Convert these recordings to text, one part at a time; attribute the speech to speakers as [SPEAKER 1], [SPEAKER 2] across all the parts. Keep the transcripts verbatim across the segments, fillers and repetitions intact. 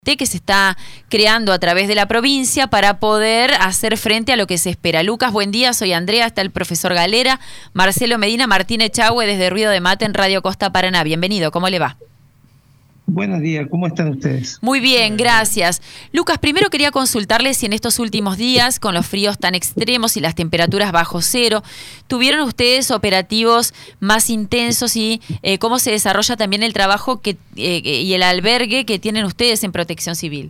[SPEAKER 1] que se está creando a través de la provincia para poder hacer frente a lo que se espera. Lucas, buen día, soy Andrea, está el profesor Galera, Marcelo Medina, Martín Echagüe desde Ruido de Mate en Radio Costa Paraná. Bienvenido, ¿cómo le va?
[SPEAKER 2] Buenos días, ¿cómo están ustedes?
[SPEAKER 1] Muy bien, gracias. Lucas, primero quería consultarle si en estos últimos días, con los fríos tan extremos y las temperaturas bajo cero, ¿tuvieron ustedes operativos más intensos y eh, cómo se desarrolla también el trabajo que, eh, y el albergue que tienen ustedes en Protección Civil?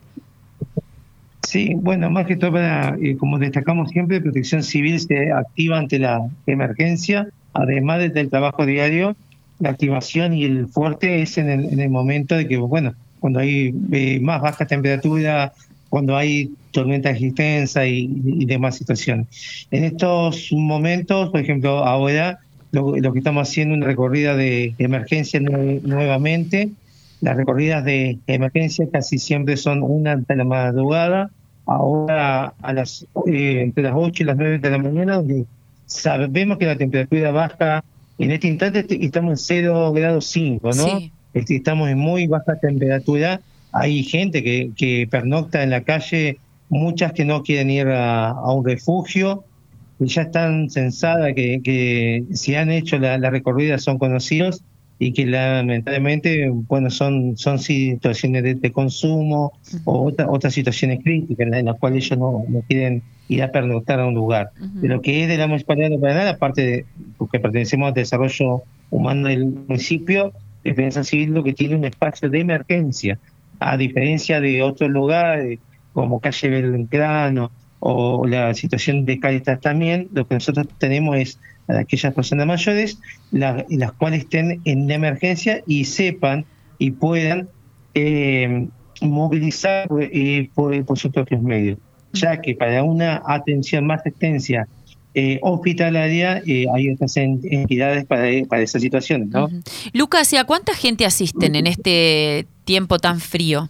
[SPEAKER 2] Sí, bueno, más que todo, para, eh, como destacamos siempre, Protección Civil se activa ante la emergencia, además del trabajo diario. La activación y el fuerte es en el, en el momento de que, bueno, cuando hay eh, más baja temperatura, cuando hay tormentas extensas y, y demás situaciones. En estos momentos, por ejemplo, ahora lo, lo que estamos haciendo es una recorrida de emergencia nue- nuevamente. Las recorridas de emergencia casi siempre son una de la madrugada, ahora a las eh, entre las ocho y las nueve de la mañana, donde sabemos que la temperatura baja. En este instante estamos en cero grados cinco, ¿no?
[SPEAKER 1] Sí.
[SPEAKER 2] Estamos en muy baja temperatura. Hay gente que, que pernocta en la calle, muchas que no quieren ir a, a un refugio, y ya están censadas, que, que si han hecho la, la recorrida son conocidos y que lamentablemente, bueno, son, son situaciones de, de consumo uh-huh. o otra, otras situaciones críticas en las cuales ellos no, no quieren ir a pernoctar a un lugar. Uh-huh. De lo que es de la Municipalidad de Paraná, aparte de porque pertenecemos al desarrollo humano del municipio, Defensa Civil lo que tiene un espacio de emergencia, a diferencia de otros lugares como calle Belgrano o la situación de Cáritas también, lo que nosotros tenemos es a aquellas personas mayores, la, las cuales estén en emergencia y sepan y puedan eh, movilizar eh, por, por sus propios medios, ya que para una atención más extensa eh, hospitalaria eh, hay otras entidades para, para esas situaciones, ¿no?
[SPEAKER 1] Uh-huh. Lucas, ¿y a cuánta gente asisten en este tiempo tan frío?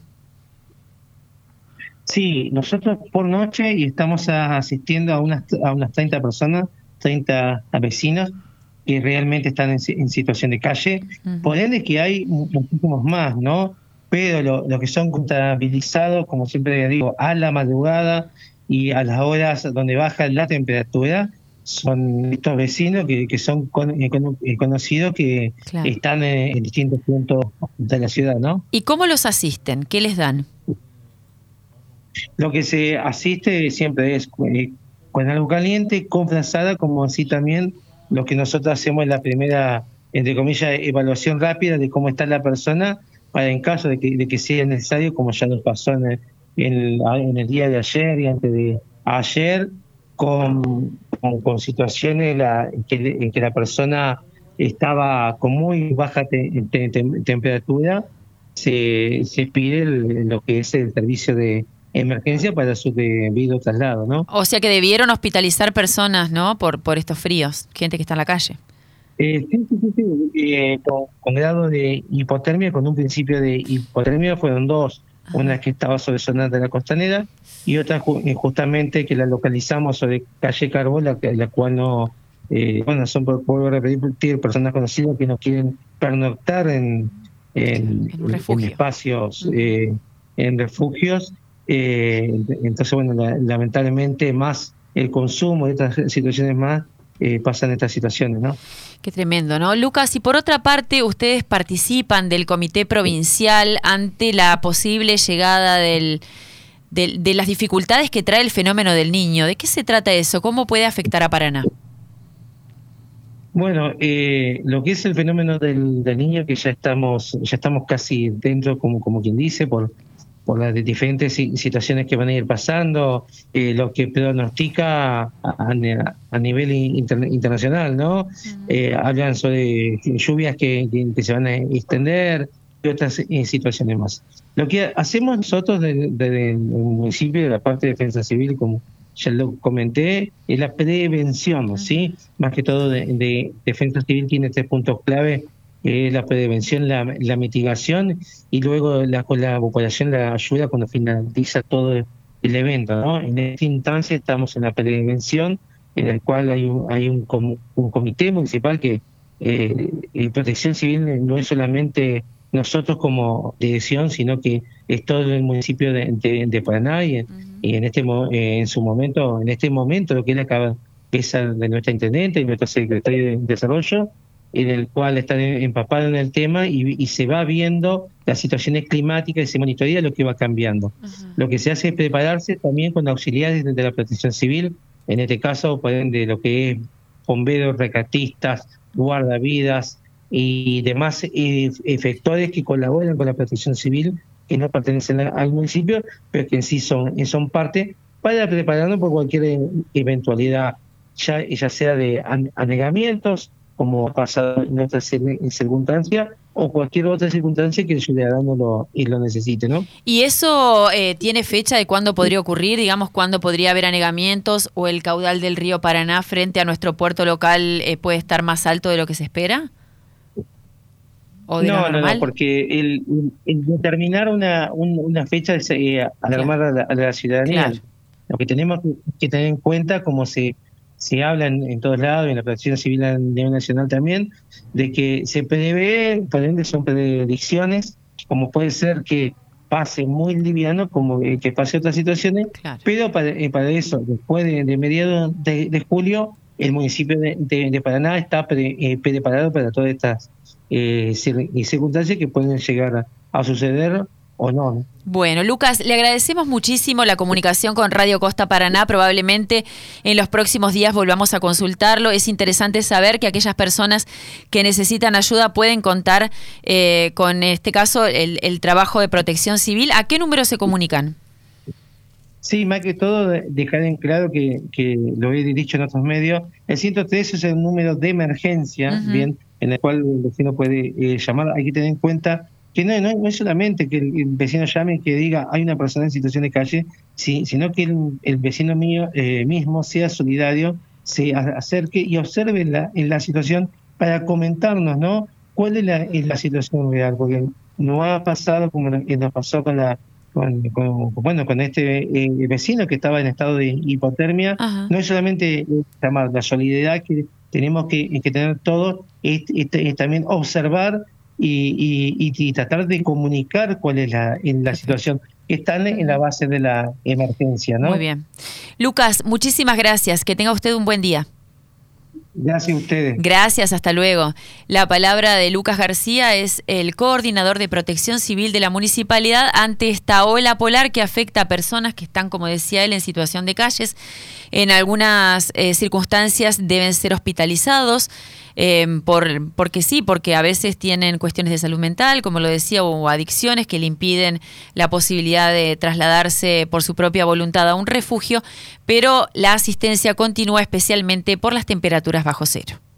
[SPEAKER 2] Sí, nosotros por noche y estamos asistiendo a unas, a unas treinta personas, treinta vecinos que realmente están en, en situación de calle. Uh-huh. Por ende que hay muchísimos más, ¿no? Pero lo, lo que son contabilizados, como siempre digo, a la madrugada y a las horas donde baja la temperatura, son estos vecinos que, que son con, con, conocidos que claro. están en, en distintos puntos de la ciudad, ¿no?
[SPEAKER 1] ¿Y cómo los asisten? ¿Qué les dan?
[SPEAKER 2] Lo que se asiste siempre es eh, con algo caliente, con frazada, como así también lo que nosotros hacemos en la primera, entre comillas, evaluación rápida de cómo está la persona, para en caso de que, de que sea necesario, como ya nos pasó en el, en el, en el día de ayer y antes de ayer, con, con, con situaciones la, en, que, en que la persona estaba con muy baja te, te, te, temperatura, se, se pide el, lo que es el servicio de emergencia para su debido traslado, ¿no?
[SPEAKER 1] O sea que debieron hospitalizar personas, ¿no? Por por estos fríos, gente que está en la calle.
[SPEAKER 2] Eh, sí, sí, sí, sí. Eh, con, con grado de hipotermia, con un principio de hipotermia fueron dos, ah. una que estaba sobre zona de la Costanera y otra justamente que la localizamos sobre calle Carbó, la, la cual no, eh, bueno, son por, por repetir personas conocidas que no quieren pernoctar en, en, en, en espacios, uh-huh. eh, en refugios. Eh, entonces, bueno, la, lamentablemente más el consumo de estas situaciones más eh, pasan estas situaciones, ¿no?
[SPEAKER 1] Qué tremendo, ¿no? Lucas, y por otra parte, ustedes participan del Comité Provincial ante la posible llegada del, del, de las dificultades que trae el fenómeno del Niño. ¿De qué se trata eso? ¿Cómo puede afectar a Paraná?
[SPEAKER 2] Bueno, eh, lo que es el fenómeno del, del Niño, que ya estamos ya estamos casi dentro, como, como quien dice, por por las diferentes situaciones que van a ir pasando, eh, lo que pronostica a, a, a nivel inter, internacional, ¿no? Uh-huh. Eh, hablan sobre lluvias que, que, que se van a extender y otras eh, situaciones más. Lo que hacemos nosotros desde de, el municipio, de la parte de Defensa Civil, como ya lo comenté, es la prevención, uh-huh. ¿sí? Más que todo de, de Defensa Civil tiene tres puntos clave, eh, la prevención, la, la mitigación y luego la colaboración, la ayuda cuando finaliza todo el, el evento, ¿no? En esta instancia estamos en la prevención, en el cual hay un, hay un, com, un comité municipal que eh, Protección Civil no es solamente nosotros como dirección, sino que es todo el municipio de, de, de Paraná y, uh-huh. y en este eh, en su momento, en este momento lo que es la cabeza de nuestra intendente y nuestra secretaria de Desarrollo, en el cual están empapados en el tema y, y se va viendo las situaciones climáticas y se monitorea lo que va cambiando. Uh-huh. Lo que se hace es prepararse también con auxiliares de la protección civil, en este caso pueden de lo que es bomberos, rescatistas, guardavidas y demás eh, efectores que colaboran con la protección civil, que no pertenecen a, al municipio, pero que en sí son, son parte, para prepararnos por cualquier eventualidad, ya, ya sea de anegamientos, como ha pasado en otras circunstancias, o cualquier otra circunstancia que el ciudadano lo, y lo necesite, ¿no?
[SPEAKER 1] ¿Y eso eh, tiene fecha de cuándo podría ocurrir? Digamos, ¿cuándo podría haber anegamientos o el caudal del río Paraná frente a nuestro puerto local eh, puede estar más alto de lo que se espera? ¿O de
[SPEAKER 2] no,
[SPEAKER 1] lo normal?
[SPEAKER 2] no, no, porque el, el determinar una, un, una fecha es eh, alarmar claro. a, la, a la ciudadanía. Claro. Lo que tenemos que tener en cuenta, como se... se habla en, en todos lados, en la protección civil a nivel nacional también, de que se prevé, por ende son predicciones, como puede ser que pase muy liviano, como eh, que pase otras situaciones, claro. pero para, eh, para eso, después de, de mediados de, de julio, el municipio de, de, de Paraná está pre, eh, preparado para todas estas eh, circunstancias que pueden llegar a, a suceder o no, ¿no?
[SPEAKER 1] Bueno, Lucas, le agradecemos muchísimo la comunicación con Radio Costa Paraná. Probablemente en los próximos días volvamos a consultarlo. Es interesante saber que aquellas personas que necesitan ayuda pueden contar eh, con, este caso, el, el trabajo de protección civil. ¿A qué número se comunican?
[SPEAKER 2] Sí, más que todo, dejar en claro que, que lo he dicho en otros medios, el ciento tres es el número de emergencia, uh-huh. bien, en el cual el vecino puede eh, llamar. Hay que tener en cuenta que no, no, no es solamente que el, el vecino llame y que diga hay una persona en situación de calle, sí, sino que el, el vecino mío eh, mismo sea solidario, se acerque y observe la, en la situación para comentarnos, ¿no? ¿Cuál es la, es la situación real? Porque no ha pasado como nos pasó con la con, con bueno con este eh, vecino que estaba en estado de hipotermia. Ajá. No es solamente llamar, la solidaridad que tenemos que, que tener todos, es, es, es también observar Y, y, y tratar de comunicar cuál es la, en la situación que están en la base de la emergencia, ¿no?
[SPEAKER 1] Muy bien. Lucas, muchísimas gracias. Que tenga usted un buen día.
[SPEAKER 2] Gracias a ustedes.
[SPEAKER 1] Gracias, hasta luego. La palabra de Lucas García es el coordinador de protección civil de la municipalidad ante esta ola polar que afecta a personas que están, como decía él, en situación de calles. En algunas eh, circunstancias deben ser hospitalizados. Eh, por porque sí, porque a veces tienen cuestiones de salud mental, como lo decía, o adicciones que le impiden la posibilidad de trasladarse por su propia voluntad a un refugio, pero la asistencia continúa especialmente por las temperaturas bajo cero.